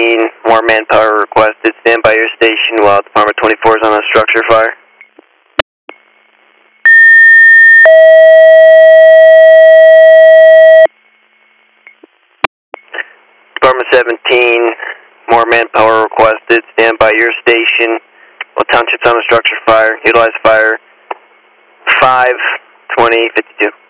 17, more manpower requested. Stand by your station while Department 24 is on a structure fire. Department 17, more manpower requested. Stand by your station while Township's on a structure fire. Utilize fire 5-20-52.